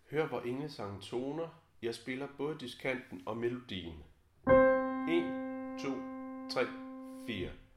Hør hvor englesangen toner. Jeg spiller både diskanten og melodien. 1, 2, 3, 4.